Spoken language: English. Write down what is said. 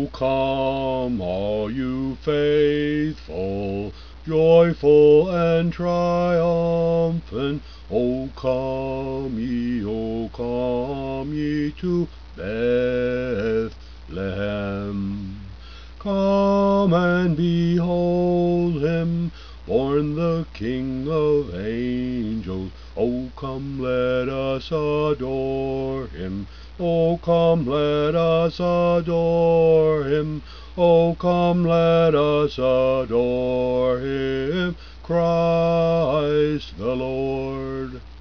O come, all you faithful, joyful and triumphant. O come ye to Bethlehem. Come and behold him, born the King of angels. O come, let us adore him. O come, let us adore him. O come, let us adore him, Christ the Lord.